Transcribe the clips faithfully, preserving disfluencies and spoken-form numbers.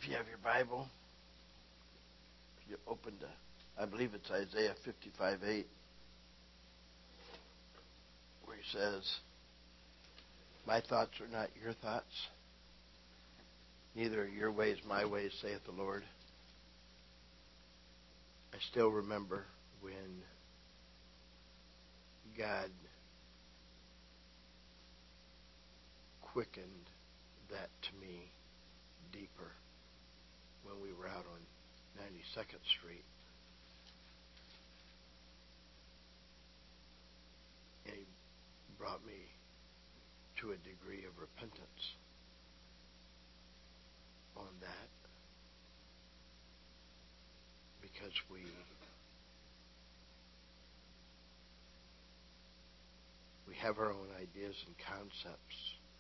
If you have your Bible, if you open to, I believe it's Isaiah fifty-five eight, where he says, my thoughts are not your thoughts, neither are your ways my ways, saith the Lord. I still remember when God quickened that to me deeper when we were out on ninety-second Street. And he brought me to a degree of repentance on that, because we we have our own ideas and concepts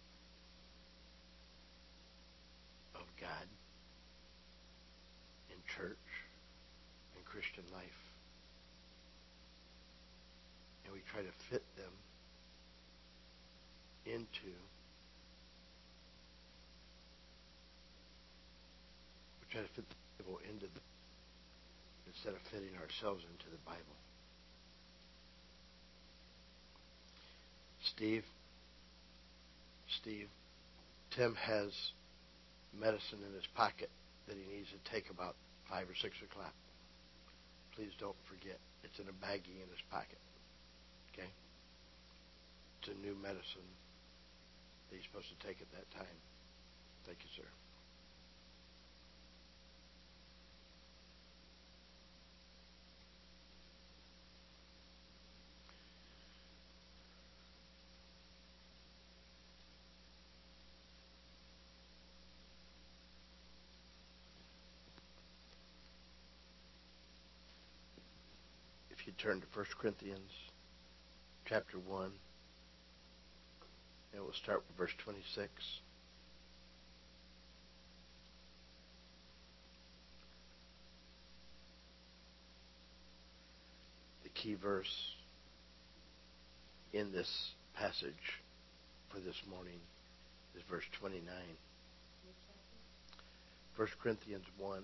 of God in church and Christian life, and we try to fit them into we try to fit the Bible into the instead of fitting ourselves into the Bible. Steve, Steve, Tim has medicine in his pocket that he needs to take about five or six o'clock. Please don't forget. It's in a baggie in his pocket. Okay? It's a new medicine that he's supposed to take at that time. Thank you, sir. If you turn to First Corinthians chapter one, and we'll start with verse twenty-six. The key verse in this passage for this morning is verse twenty-nine. First Corinthians one.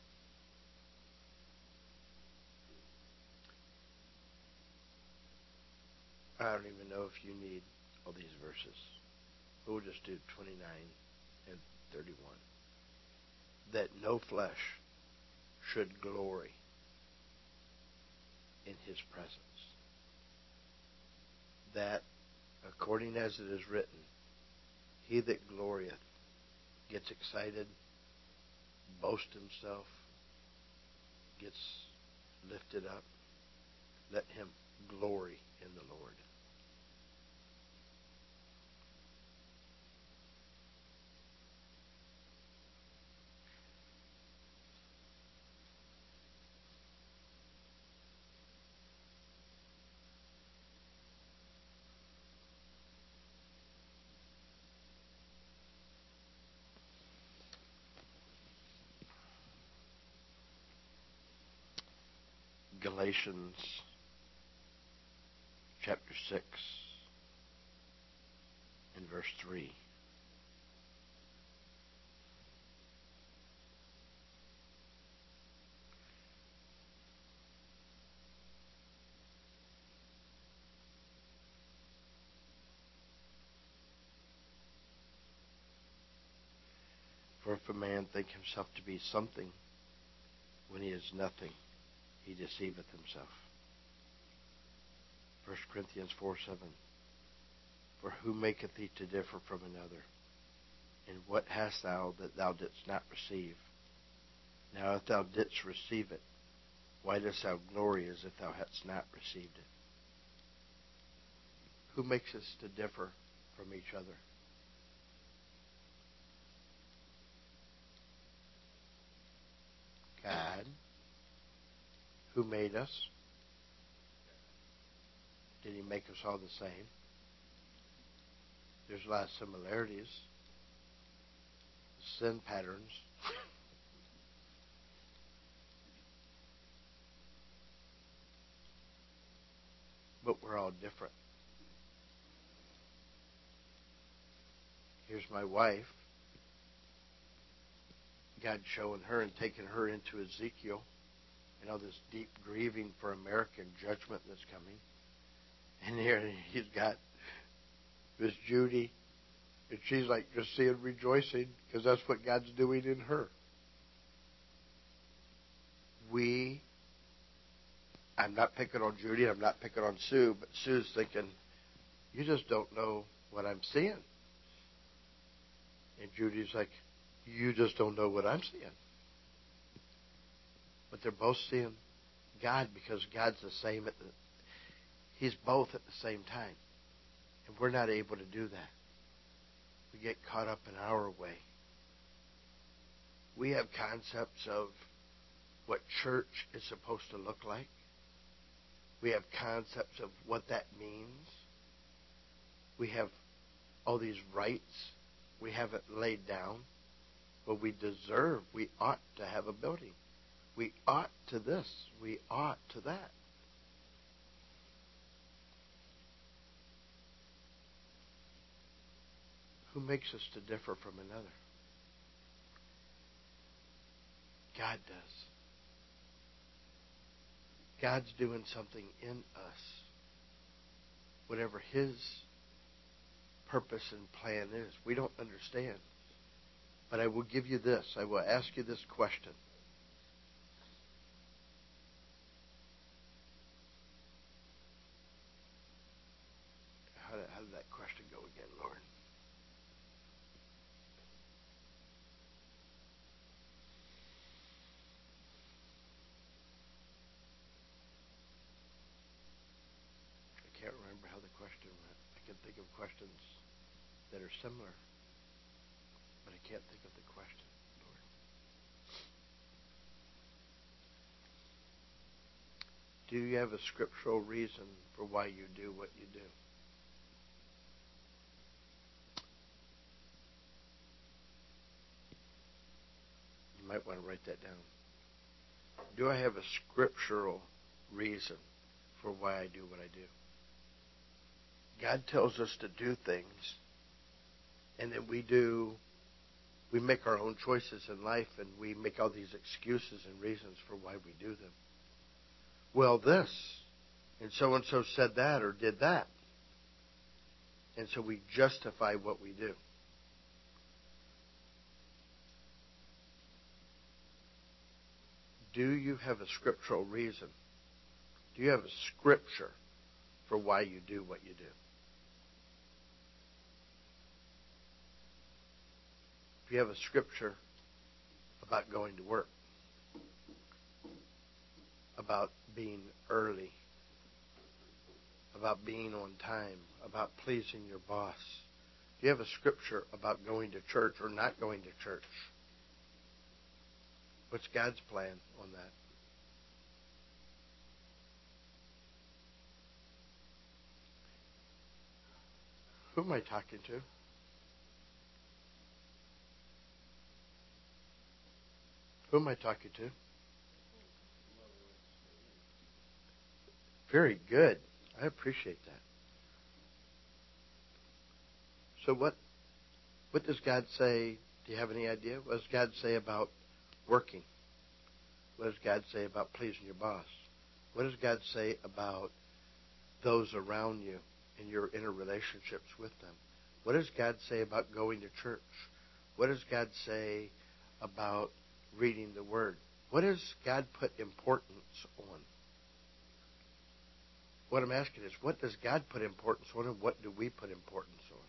I don't even know if you need all these verses. We'll just do twenty-nine and thirty-one. That no flesh should glory in his presence. That, according as it is written, he that glorieth gets excited, boasts himself, gets lifted up. Let him glory in the Lord. Galatians chapter six and verse three. For if a man think himself to be something when he is nothing, he deceiveth himself. First Corinthians four seven. For who maketh thee to differ from another? And what hast thou that thou didst not receive? Now if thou didst receive it, why dost thou glory as if thou hadst not received it? Who makes us to differ from each other? God. Who made us? Did he make us all the same? There's a lot of similarities. Sin patterns. But we're all different. Here's my wife. God showing her and taking her into Ezekiel, you know, this deep grieving for American judgment that's coming. And here he's got Miss Judy, and she's like just seeing rejoicing because that's what God's doing in her. We, I'm not picking on Judy, I'm not picking on Sue, but Sue's thinking, you just don't know what I'm seeing. And Judy's like, you just don't know what I'm seeing. But they're both seeing God because God's the same at the, He's both at the same time. And we're not able to do that. We get caught up in our way. We have concepts of what church is supposed to look like. We have concepts of what that means. We have all these rights. We have it laid down. Well, we deserve, we ought to have a building. We ought to this. We ought to that. Who makes us to differ from another? God does. God's doing something in us. Whatever His purpose and plan is, we don't understand. But I will give you this. I will ask you this question. How did, how did that question go again, Lord? I can't remember how the question went. I can think of questions that are similar, but I can't think of the question, Lord. Do you have a scriptural reason for why you do what you do? You might want to write that down. Do I have a scriptural reason for why I do what I do? God tells us to do things, and then we do, we make our own choices in life, and we make all these excuses and reasons for why we do them. Well, this, and so-and-so said that or did that. And so we justify what we do. Do you have a scriptural reason? Do you have a scripture for why you do what you do? Do you have a scripture about going to work? About being early? About being on time? About pleasing your boss? Do you have a scripture about going to church or not going to church? What's God's plan on that? Who am I talking to? Who am I talking to? Very good. I appreciate that. So what what does God say? Do you have any idea? What does God say about working? What does God say about pleasing your boss? What does God say about those around you and your interrelationships with them? What does God say about going to church? What does God say about reading the Word? What does God put importance on? What I'm asking is, what does God put importance on, and what do we put importance on?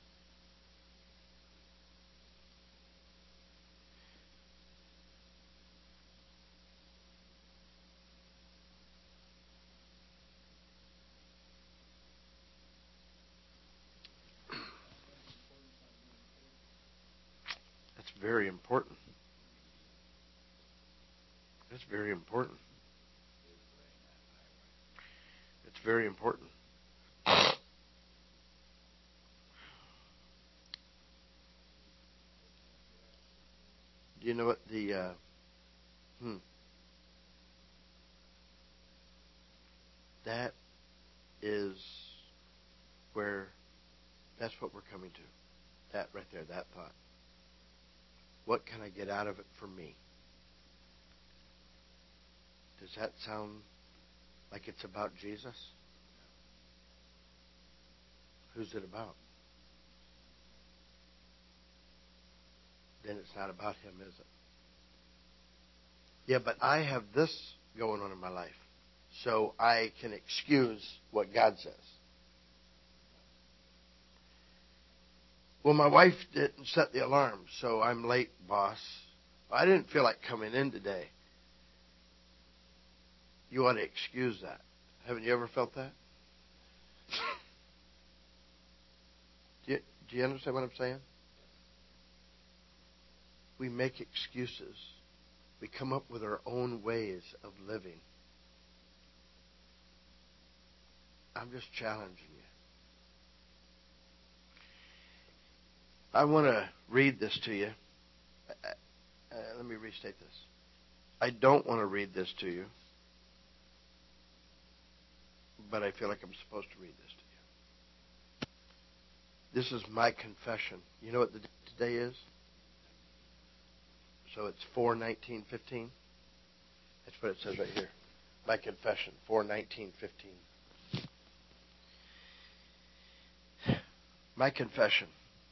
That's very important. That's very important. It's very important. Do you know what the uh, hmm that is where that's what we're coming to. That right there, that thought. What can I get out of it for me? Does that sound like it's about Jesus? Who's it about? Then it's not about him, is it? Yeah, but I have this going on in my life, so I can excuse what God says. Well, my wife didn't set the alarm, so I'm late, boss. I didn't feel like coming in today. You ought to excuse that. Haven't you ever felt that? do, you, do you understand what I'm saying? We make excuses. We come up with our own ways of living. I'm just challenging you. I want to read this to you. Uh, uh, let me restate this. I don't want to read this to you, but I feel like I'm supposed to read this to you. This is my confession. You know what the today is? So it's four nineteen fifteen. That's what it says right here. My confession, four nineteen fifteen. My confession.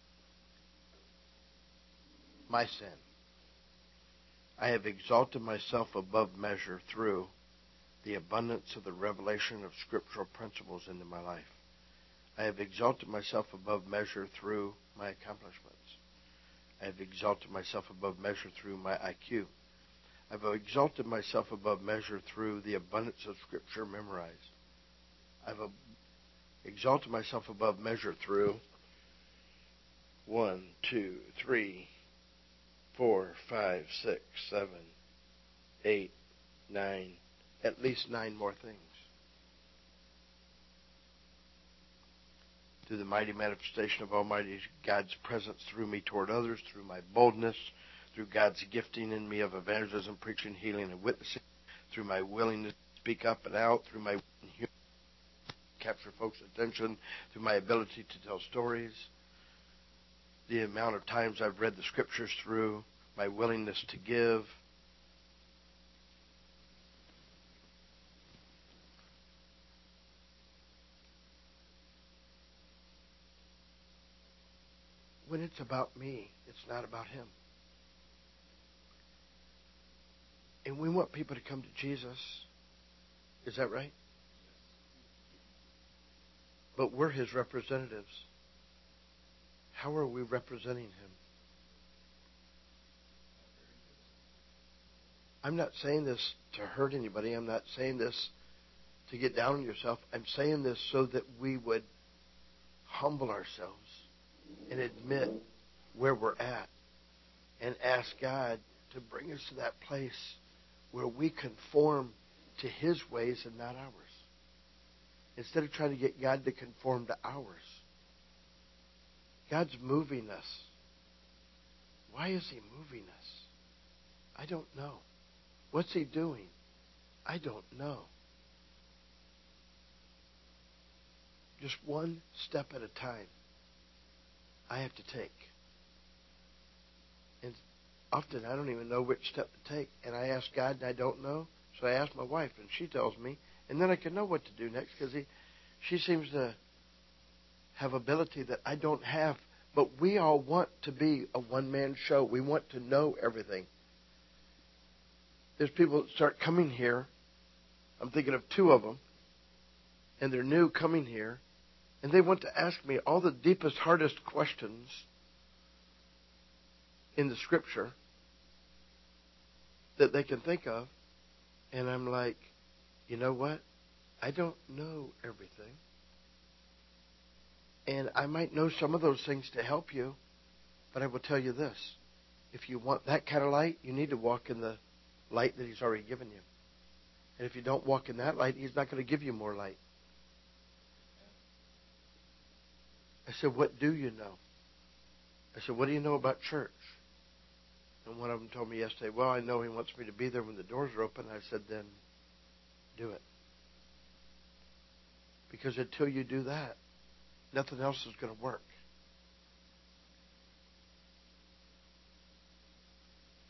My sin. I have exalted myself above measure through the abundance of the revelation of scriptural principles into my life. I have exalted myself above measure through my accomplishments. I have exalted myself above measure through my I Q. I've exalted myself above measure through the abundance of Scripture memorized. I've exalted myself above measure through one, two, three, four, five, six, seven, eight, nine, at least nine more things. Through the mighty manifestation of Almighty God's presence through me toward others, through my boldness, through God's gifting in me of evangelism, preaching, healing, and witnessing, through my willingness to speak up and out, through my capture folks' attention, through my ability to tell stories, the amount of times I've read the Scriptures through, my willingness to give. When it's about me, it's not about him. And we want people to come to Jesus. Is that right? But we're his representatives. How are we representing him? I'm not saying this to hurt anybody. I'm not saying this to get down on yourself. I'm saying this so that we would humble ourselves and admit where we're at and ask God to bring us to that place where we conform to his ways and not ours. Instead of trying to get God to conform to ours. God's moving us. Why is he moving us? I don't know. What's he doing? I don't know. Just one step at a time I have to take. And often I don't even know which step to take. And I ask God and I don't know. So I ask my wife and she tells me. And then I can know what to do next because she seems to have ability that I don't have. But we all want to be a one-man show. We want to know everything. There's people that start coming here. I'm thinking of two of them. And they're new coming here. And they want to ask me all the deepest, hardest questions in the Scripture that they can think of. And I'm like, you know what? I don't know everything. And I might know some of those things to help you. But I will tell you this. If you want that kind of light, you need to walk in the light that he's already given you. And if you don't walk in that light, he's not going to give you more light. I said, what do you know? I said, what do you know about church? And one of them told me yesterday, well, I know he wants me to be there when the doors are open. I said, then do it. Because until you do that, nothing else is going to work.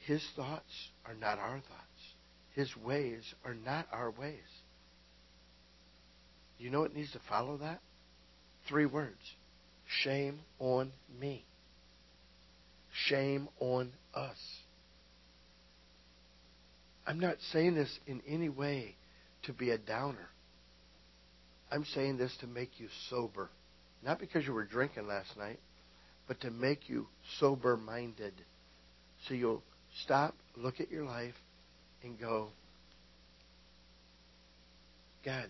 His thoughts are not our thoughts. His ways are not our ways. You know what needs to follow that? Three words. Shame on me. Shame on us. I'm not saying this in any way to be a downer. I'm saying this to make you sober. Not because you were drinking last night, but to make you sober-minded. So you'll stop, look at your life, and go, God,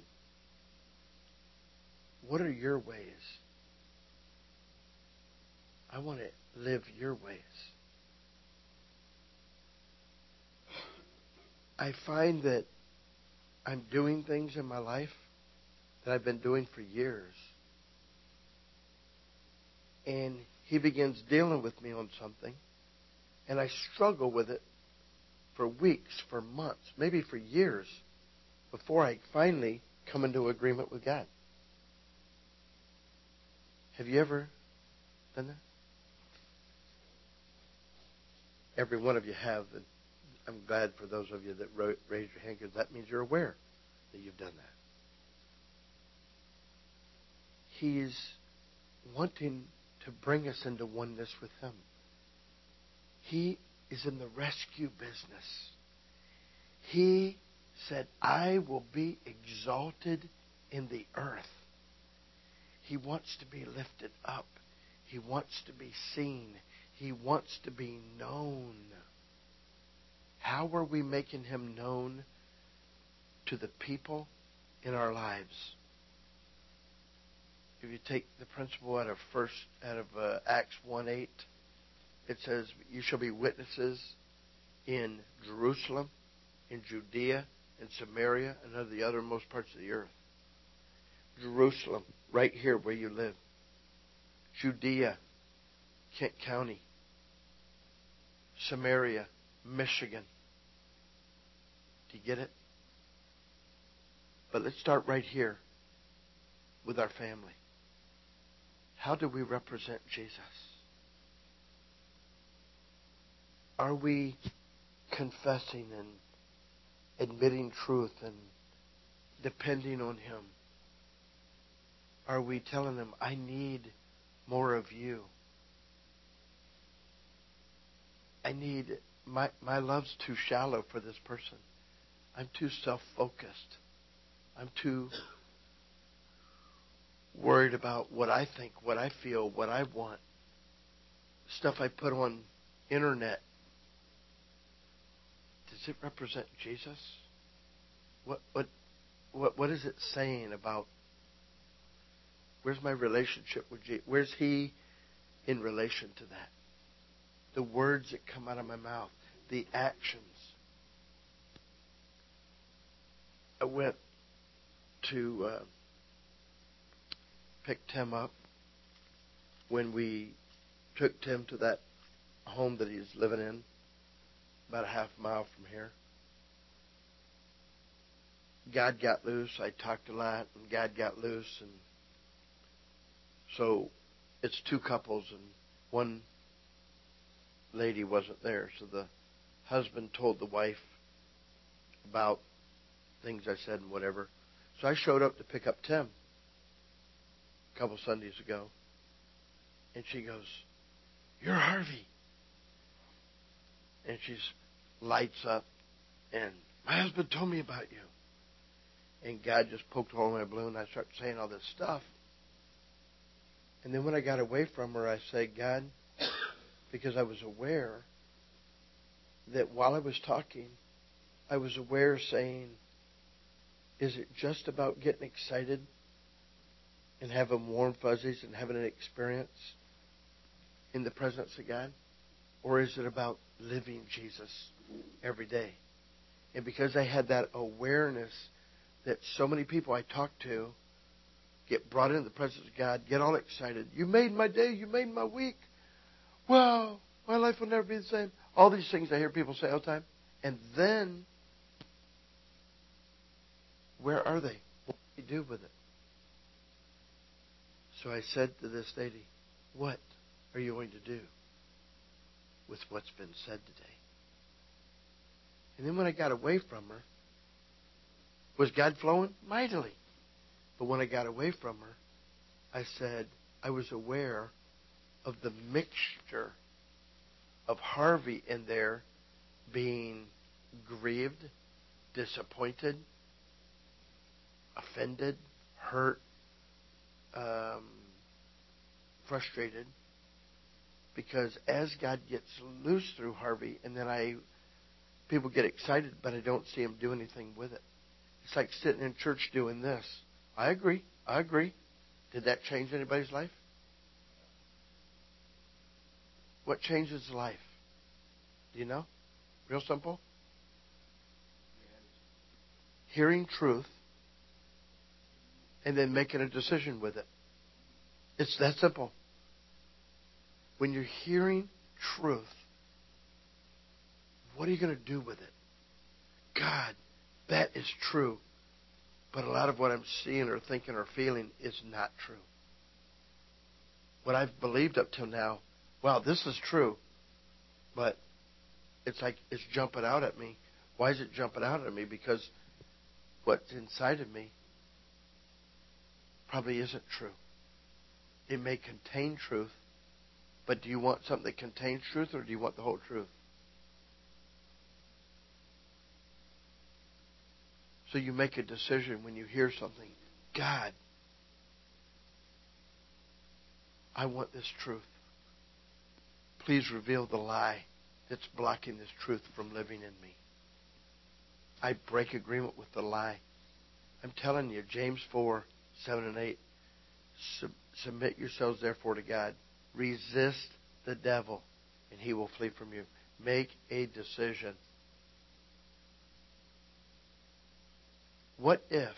what are your ways? I want to live your ways. I find that I'm doing things in my life that I've been doing for years. And He begins dealing with me on something. And I struggle with it for weeks, for months, maybe for years, before I finally come into agreement with God. Have you ever done that? Every one of you have. And I'm glad for those of you that wrote, raised your hand, because that means you're aware that you've done that. He's wanting to bring us into oneness with Him. He is in the rescue business. He said, I will be exalted in the earth. He wants to be lifted up. He wants to be seen. He wants to be known. How are we making Him known to the people in our lives? If you take the principle out of first out of uh, Acts one eight, it says, "You shall be witnesses in Jerusalem, in Judea, in Samaria, and of the uttermost parts of the earth." Jerusalem, right here where you live. Judea, Kent County. Samaria, Michigan. Do you get it? But let's start right here with our family. How do we represent Jesus? Are we confessing and admitting truth and depending on Him? Are we telling Him, I need more of you? I need, my, my love's too shallow for this person. I'm too self-focused. I'm too worried about what I think, what I feel, what I want. Stuff I put on internet. Does it represent Jesus? What what what what is it saying about where's my relationship with Jesus? Where's He in relation to that? The words that come out of my mouth, the actions. I went to uh, pick Tim up when we took Tim to that home that he's living in, about a half mile from here. God got loose. I talked a lot, and God got loose, and so it's two couples, and one lady wasn't there. So the husband told the wife about things I said and whatever. So I showed up to pick up Tim a couple Sundays ago, and she goes, "You're Harvey." And she lights up, and my husband told me about you. And God just poked a hole in my balloon, and I started saying all this stuff. And then when I got away from her, I said, God, because I was aware that while I was talking, I was aware saying, is it just about getting excited and having warm fuzzies and having an experience in the presence of God? Or is it about living Jesus every day? And because I had that awareness that so many people I talk to get brought into the presence of God, get all excited. You made my day. You made my week. Wow, my life will never be the same. All these things I hear people say all the time. And then, where are they? What do you do with it? So I said to this lady, what are you going to do with what's been said today? And then when I got away from her, was God flowing? Mightily. But when I got away from her, I said, I was aware of the mixture of Harvey in there being grieved, disappointed, offended, hurt, um, frustrated. Because as God gets loose through Harvey, and then I, people get excited, but I don't see him do anything with it. It's like sitting in church doing this. I agree. I agree. Did that change anybody's life? What changes life? Do you know? Real simple. Hearing truth and then making a decision with it. It's that simple. When you're hearing truth, what are you going to do with it? God, that is true. But a lot of what I'm seeing or thinking or feeling is not true. What I've believed up till now, wow, this is true. But it's like it's jumping out at me. Why is it jumping out at me? Because what's inside of me probably isn't true. It may contain truth, but do you want something that contains truth, or do you want the whole truth? So you make a decision when you hear something. God, I want this truth. Please reveal the lie that's blocking this truth from living in me. I break agreement with the lie. I'm telling you, James four, seven and eight, Sub- submit yourselves therefore to God. Resist the devil, and he will flee from you. Make a decision. What if,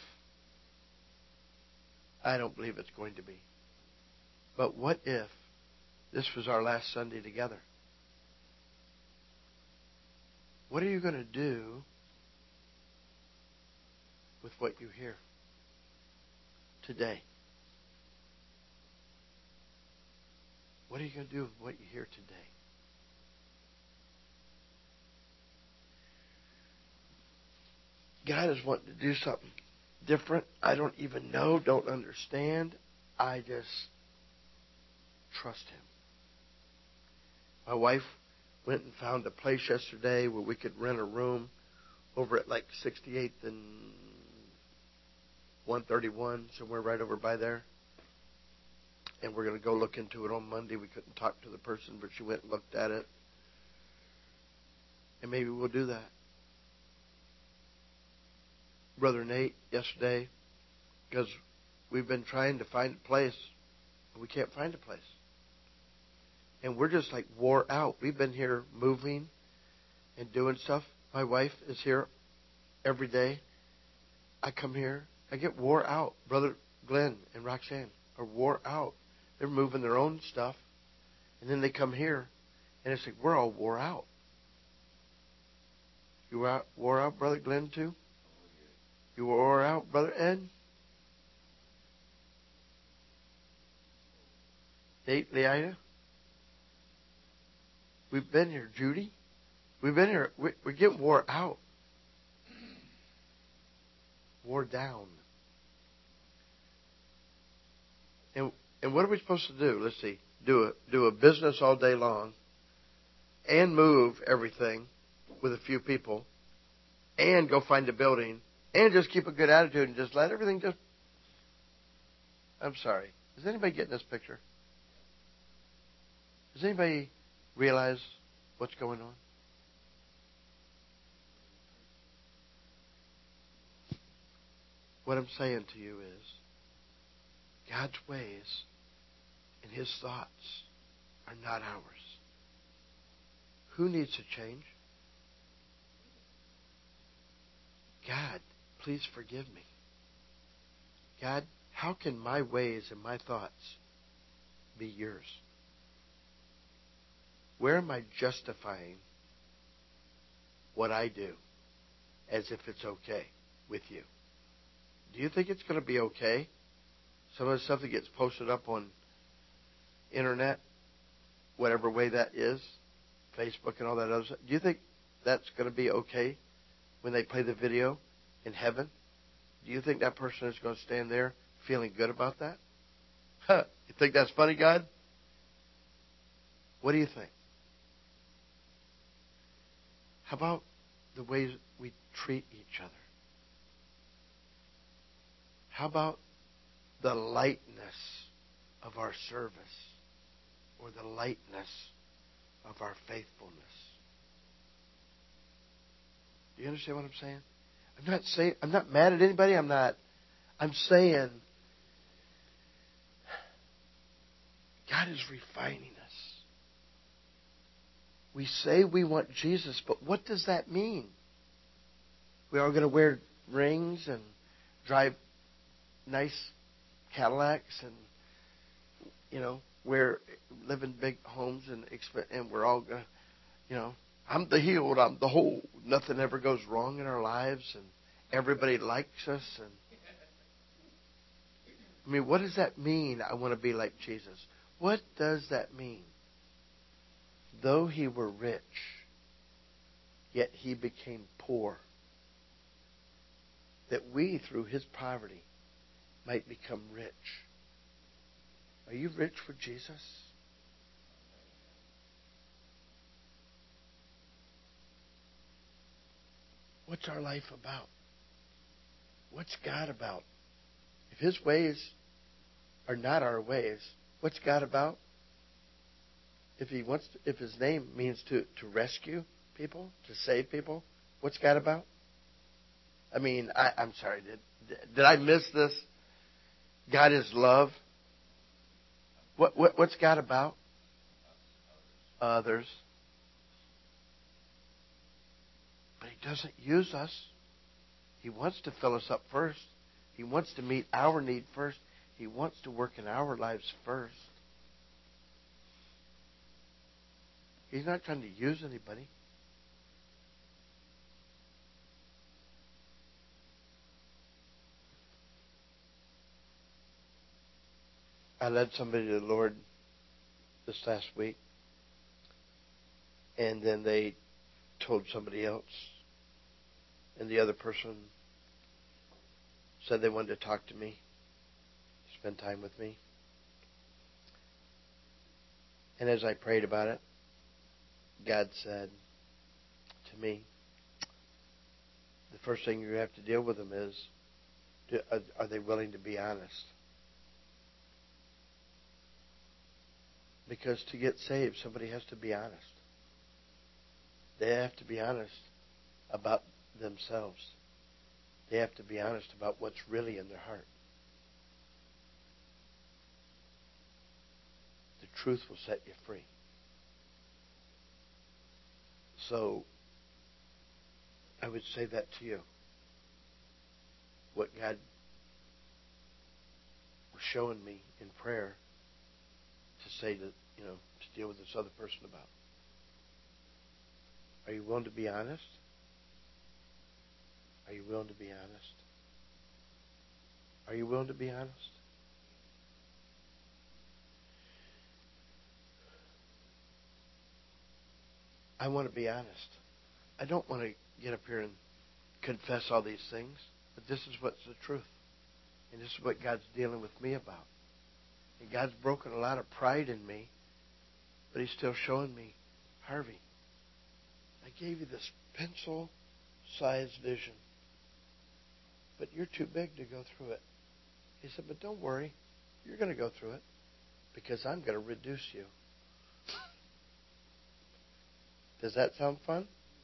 I don't believe it's going to be, but what if this was our last Sunday together? What are you going to do with what you hear today? What are you going to do with what you hear today? God is wanting to do something different. I don't even know, don't understand. I just trust Him. My wife went and found a place yesterday where we could rent a room over at like sixty-eighth and one thirty-one, somewhere right over by there. And we're going to go look into it on Monday. We couldn't talk to the person, but she went and looked at it. And maybe we'll do that. Brother Nate, yesterday, because we've been trying to find a place, but we can't find a place. And we're just like wore out. We've been here moving and doing stuff. My wife is here every day. I come here. I get wore out. Brother Glenn and Roxanne are wore out. They're moving their own stuff. And then they come here, and it's like we're all wore out. You were out, wore out, Brother Glenn, too? You were wore out, Brother Ed? Nate, Leida? We've been here, Judy. We've been here. We, we get wore out. Wore down. And and what are we supposed to do? Let's see. Do a, do a business all day long and move everything with a few people and go find a building and just keep a good attitude and just let everything just... I'm sorry. Does anybody get this picture? Does anybody realize what's going on? What I'm saying to you is God's ways and His thoughts are not ours. Who needs to change? God, please forgive me. God, how can my ways and my thoughts be yours? Where am I justifying what I do as if it's okay with you? Do you think it's going to be okay? Some of the stuff that gets posted up on internet, whatever way that is, Facebook and all that other stuff, do you think that's going to be okay when they play the video in heaven, do you think that person is going to stand there feeling good about that? Huh, you think that's funny, God? What do you think? How about the ways we treat each other? How about the lightness of our service or the lightness of our faithfulness? Do you understand what I'm saying? I'm not saying I'm not mad at anybody. I'm not. I'm saying God is refining us. We say we want Jesus, but what does that mean? We are going to wear rings and drive nice Cadillacs and, you know, we're live in big homes and and we're all going to, you know, I'm the healed, I'm the whole. Nothing ever goes wrong in our lives and everybody likes us. And I mean, what does that mean? I want to be like Jesus. What does that mean? Though he were rich, yet he became poor, that we, through his poverty, might become rich. Are you rich for Jesus? What's our life about? What's God about? If his ways are not our ways, what's God about? If he wants, to, if his name means to, to rescue people, to save people, what's God about? I mean, I, I'm sorry, did did I miss this? God is love. What, what what's God about? Others. But he doesn't use us. He wants to fill us up first. He wants to meet our need first. He wants to work in our lives first. He's not trying to use anybody. I led somebody to the Lord this last week, and then they told somebody else, and the other person said they wanted to talk to me, spend time with me. And as I prayed about it, God said to me, the first thing you have to deal with them is, do, are, are they willing to be honest? Because to get saved, somebody has to be honest. They have to be honest about themselves. They have to be honest about what's really in their heart. The truth will set you free. So, I would say that to you. What God was showing me in prayer to say that, you know, to deal with this other person about. Are you willing to be honest? Are you willing to be honest? Are you willing to be honest? I want to be honest. I don't want to get up here and confess all these things, but this is what's the truth. And this is what God's dealing with me about. And God's broken a lot of pride in me, but he's still showing me, Harvey, I gave you this pencil-sized vision, but you're too big to go through it. He said, but don't worry. You're going to go through it because I'm going to reduce you. Does that sound fun?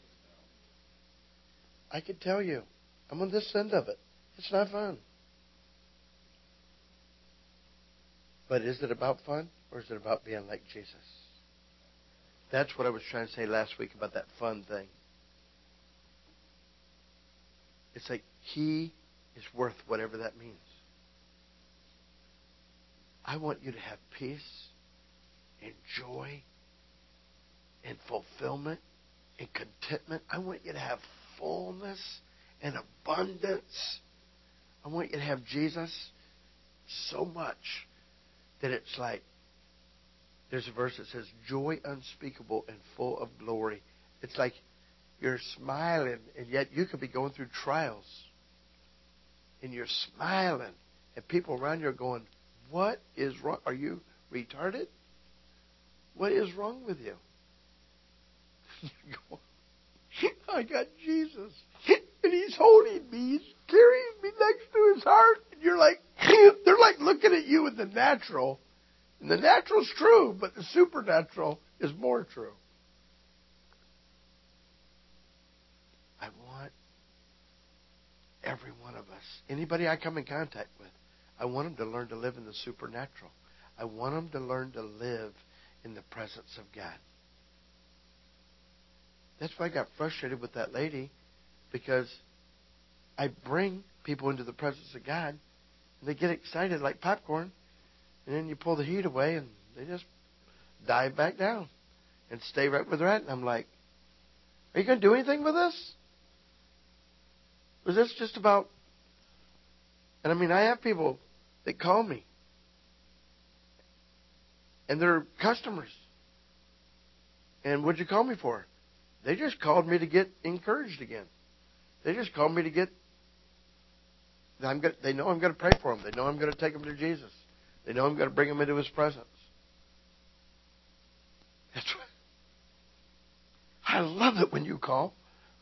I can tell you, I'm on this end of it. It's not fun. But is it about fun or is it about being like Jesus? That's what I was trying to say last week about that fun thing. It's like he is worth whatever that means. I want you to have peace and joy and fulfillment and contentment. I want you to have fullness and abundance. I want you to have Jesus so much that it's like, there's a verse that says, joy unspeakable and full of glory. It's like You're smiling, and yet you could be going through trials. And you're smiling, and people around you are going, what is wrong? Are you retarded? What is wrong with you? You're going, I got Jesus, and He's holding me. He's carrying me next to His heart. And you're like, they're like looking at you in the natural. And the natural's true, but the supernatural is more true. I want every one of us, anybody I come in contact with, I want them to learn to live in the supernatural. I want them to learn to live in the presence of God. That's why I got frustrated with that lady, because I bring people into the presence of God, and they get excited like popcorn, and then you pull the heat away, and they just dive back down and stay right where they're at. And I'm like, are you going to do anything with this? Was this just about... And I mean, I have people that call me, and they're customers. And what'd you call me for? They just called me to get encouraged again. They just called me to get... I'm gonna, they know I'm going to pray for them. They know I'm going to take them to Jesus. They know I'm going to bring them into His presence. That's what, I love it when you call.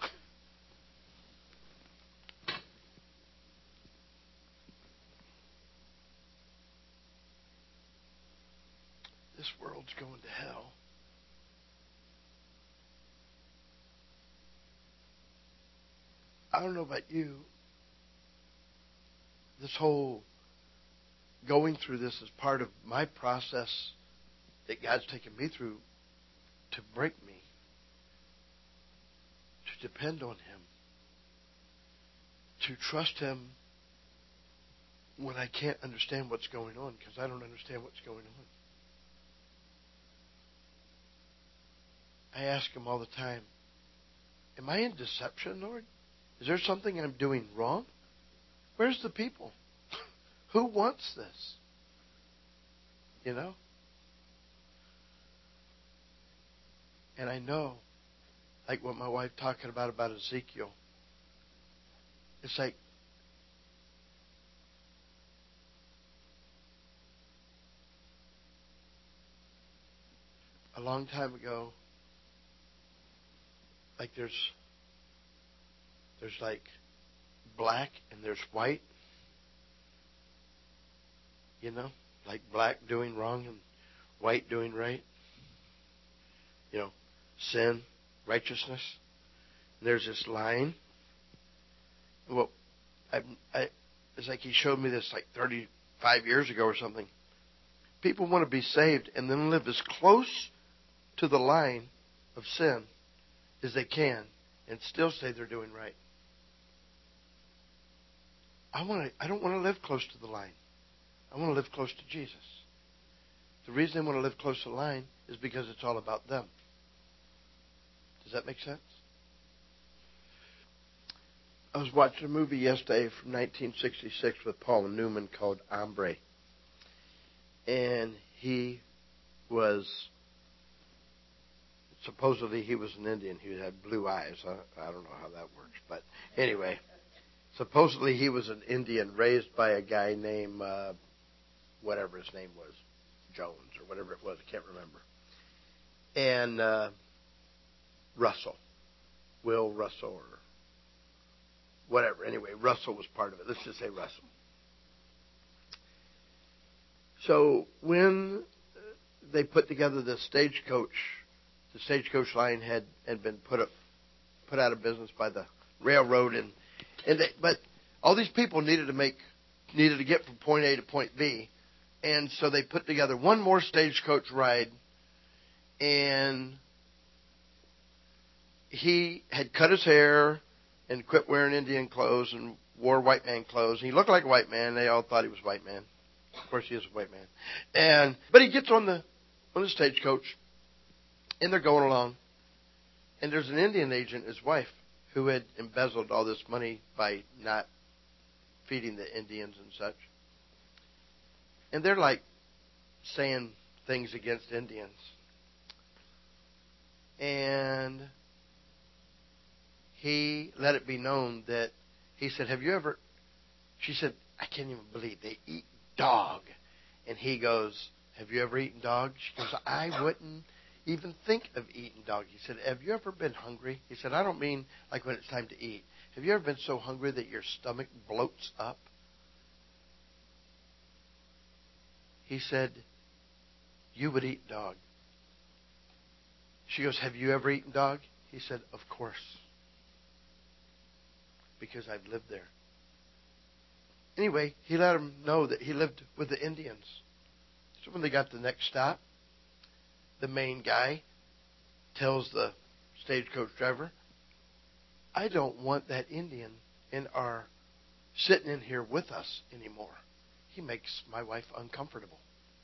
This world's going to hell. I don't know about you. This whole going through this is part of my process that God's taken me through to break me, to depend on Him, to trust Him when I can't understand what's going on, because I don't understand what's going on. I ask Him all the time, am I in deception, Lord? Is there something I'm doing wrong? Where's the people? Who wants this? You know? And I know, like what my wife talking about, about Ezekiel. It's like, a long time ago, like there's, there's like black and there's white. You know, like black doing wrong and white doing right. You know, sin, righteousness. And there's this line. Well, I, I, it's like he showed me this like thirty-five years ago or something. People want to be saved and then live as close to the line of sin as they can and still say they're doing right. I want to. I don't want to live close to the line. I want to live close to Jesus. The reason I want to live close to the line is because it's all about them. Does that make sense? I was watching a movie yesterday from nineteen sixty-six with Paul Newman called Hombre. And he was, supposedly he was an Indian. He had blue eyes. I, I don't know how that works. But anyway, supposedly he was an Indian raised by a guy named... Uh, whatever his name was, Jones or whatever it was, I can't remember. And uh, Russell, Will Russell or whatever. Anyway, Russell was part of it. Let's just say Russell. So when they put together the stagecoach, the stagecoach line had, had been put up, put out of business by the railroad, and and they, but all these people needed to make needed to get from point A to point B. And so they put together one more stagecoach ride, and he had cut his hair and quit wearing Indian clothes and wore white man clothes. He looked like a white man. They all thought he was a white man. Of course, he is a white man. And but he gets on the on the stagecoach, and they're going along. And there's an Indian agent, his wife, who had embezzled all this money by not feeding the Indians and such. And they're like saying things against Indians. And he let it be known that he said, have you ever, she said, I can't even believe they eat dog. And he goes, have you ever eaten dog? She goes, I wouldn't even think of eating dog. He said, have you ever been hungry? He said, I don't mean like when it's time to eat. Have you ever been so hungry that your stomach bloats up? He said, you would eat dog. She goes, have you ever eaten dog? He said, of course. Because I've lived there. Anyway, he let him know that he lived with the Indians. So when they got to the next stop, the main guy tells the stagecoach driver, I don't want that Indian in our sitting in here with us anymore. He makes my wife uncomfortable.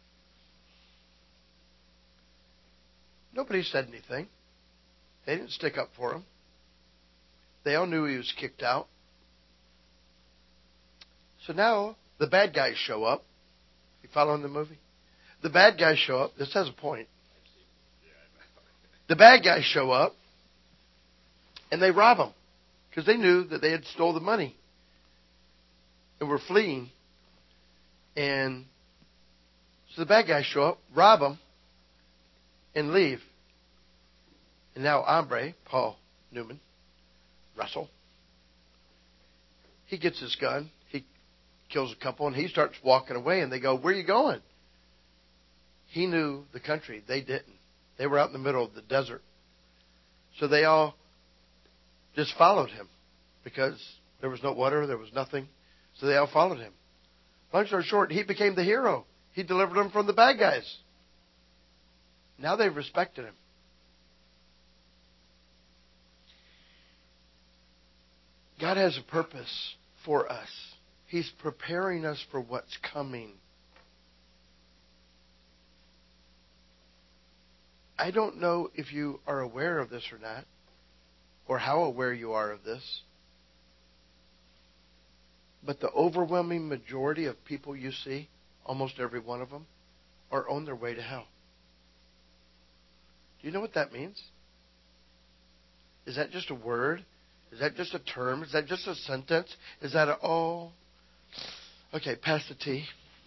Nobody said anything. They didn't stick up for him. They all knew he was kicked out. So now the bad guys show up. You following the movie? The bad guys show up. This has a point. The bad guys show up and they rob him because they knew that they had stole the money and were fleeing. And so the bad guys show up, rob him, and leave. And now Hombre, Paul Newman, Russell, he gets his gun. He kills a couple, and he starts walking away. And they go, where are you going? He knew the country. They didn't. They were out in the middle of the desert. So they all just followed him because there was no water, there was nothing. So they all followed him. Long story short, he became the hero. He delivered them from the bad guys. Now they've respected him. God has a purpose for us. He's preparing us for what's coming. I don't know if you are aware of this or not, or how aware you are of this, but the overwhelming majority of people you see, almost every one of them, are on their way to hell. Do you know what that means? Is that just a word? Is that just a term? Is that just a sentence? Is that a, oh, okay, pass the tea.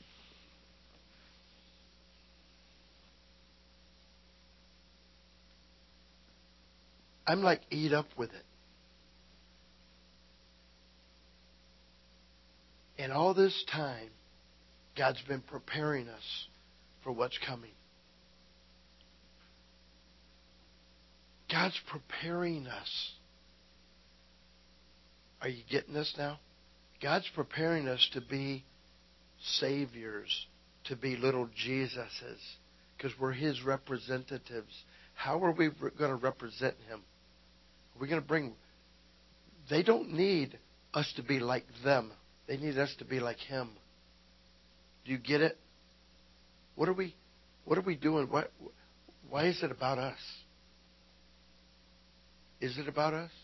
I'm like, eat up with it. And all this time, God's been preparing us for what's coming. God's preparing us. Are you getting this now? God's preparing us to be saviors, to be little Jesuses, because we're His representatives. How are we going to represent Him? Are we going to bring... They don't need us to be like them. They need us to be like Him. Do you get it? What are we, what are we doing? What, why is it about us? Is it about us?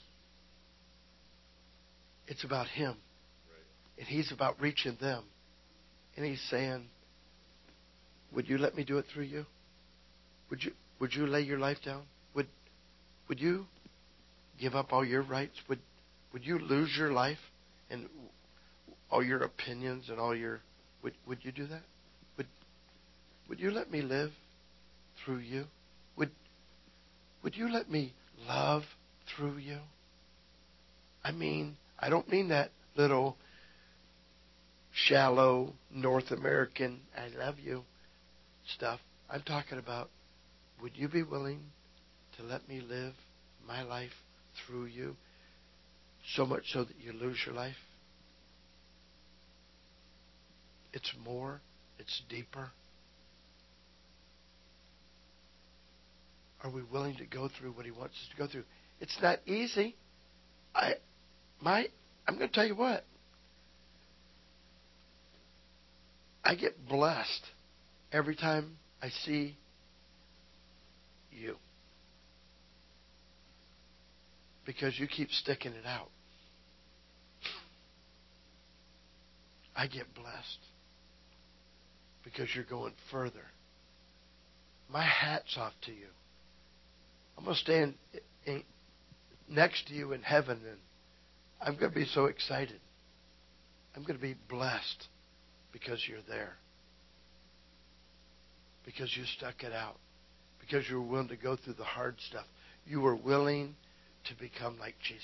It's about Him. And He's about reaching them. And He's saying, would you let me do it through you? Would you would you lay your life down? Would would you give up all your rights? Would would you lose your life and all your opinions and all your would would you do that? Would would you let me live through you? Would would you let me love through you? I mean, I don't mean that little shallow North American I love you stuff. I'm talking about, would you be willing to let me live my life through you so much so that you lose your life? It's more. It's deeper. Are we willing to go through what He wants us to go through? It's not easy. I, my, I'm going to tell you what. I get blessed every time I see you. Because you keep sticking it out. I get blessed. Because you're going further. My hat's off to you. I'm going to stand in, next to you in heaven, and I'm going to be so excited. I'm going to be blessed because you're there. Because you stuck it out. Because you were willing to go through the hard stuff. You were willing to become like Jesus.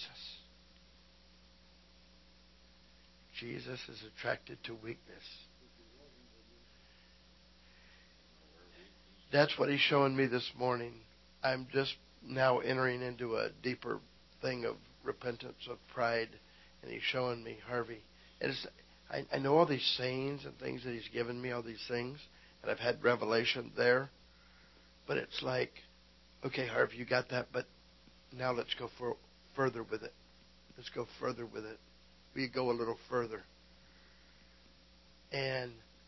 Jesus is attracted to weakness. That's what he's showing me this morning. I'm just now entering into a deeper thing of repentance, of pride, and he's showing me, Harvey. And it's, I, I know all these sayings and things that he's given me, all these things, and I've had revelation there. But it's like, okay, Harvey, you got that, but now let's go for, further with it. Let's go further with it. We go a little further. And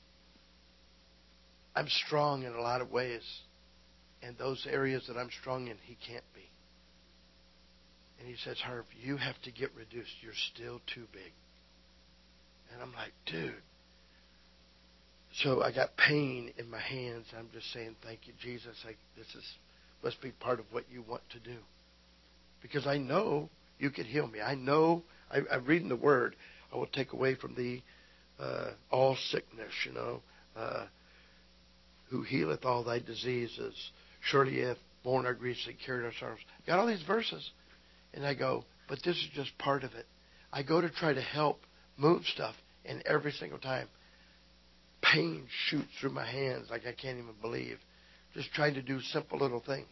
I'm strong in a lot of ways. And those areas that I'm strong in, he can't be. And he says, Harv, you have to get reduced. You're still too big. And I'm like, dude. So I got pain in my hands. I'm just saying, thank you, Jesus. I, this is must be part of what you want to do. Because I know you could heal me. I know, I, I'm reading the Word. I will take away from thee uh, all sickness, you know. Uh, who healeth all thy diseases. Surely he hath borne our griefs and carried our sorrows. Got all these verses. And I go, but this is just part of it. I go to try to help move stuff, and every single time, pain shoots through my hands like I can't even believe. Just trying to do simple little things.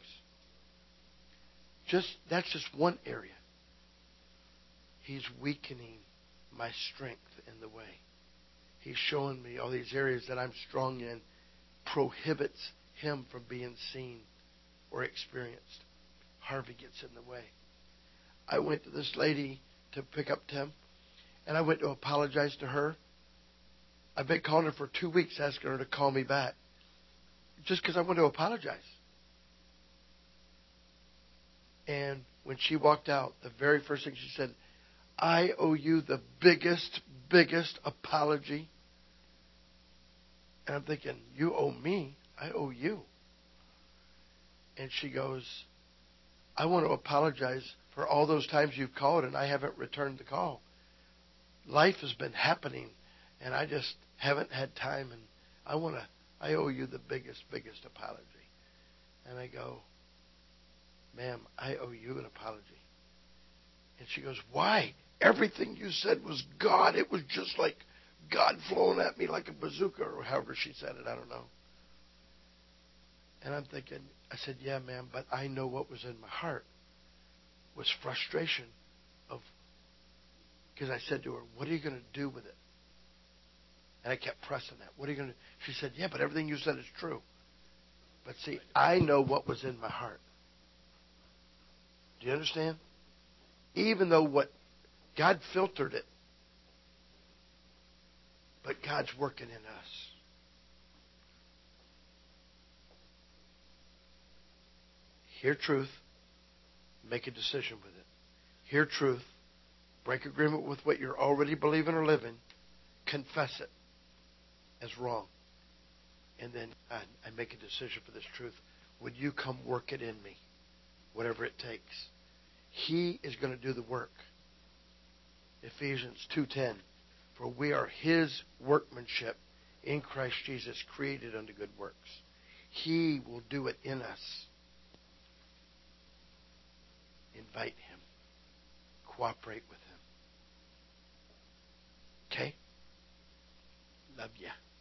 Just that's just one area. He's weakening my strength in the way. He's showing me all these areas that I'm strong in prohibits him from being seen or experienced. Harvey gets in the way. I went to this lady to pick up Tim, and I went to apologize to her. I've been calling her for two weeks asking her to call me back just because I want to apologize. And when she walked out, the very first thing she said, I owe you the biggest, biggest apology. And I'm thinking, you owe me. I owe you. And she goes, I want to apologize for all those times you've called and I haven't returned the call. Life has been happening and I just haven't had time, and I want to, I owe you the biggest, biggest apology. And I go, ma'am, I owe you an apology. And she goes, why? Everything you said was God. It was just like God flowing at me like a bazooka, or however she said it. I don't know. And I'm thinking, I said, yeah, ma'am, but I know what was in my heart was frustration of, because I said to her, what are you going to do with it? And I kept pressing that. What are you going to do? She said, yeah, but everything you said is true. But see, I know what was in my heart. Do you understand? Even though what God filtered it, but God's working in us. Hear truth, make a decision with it. Hear truth, break agreement with what you're already believing or living, confess it as wrong. And then I, I make a decision for this truth. Would you come work it in me? Whatever it takes. He is going to do the work. Ephesians two ten. For we are His workmanship in Christ Jesus, created unto good works. He will do it in us. Invite Him. Cooperate with Him. Okay? Love ya.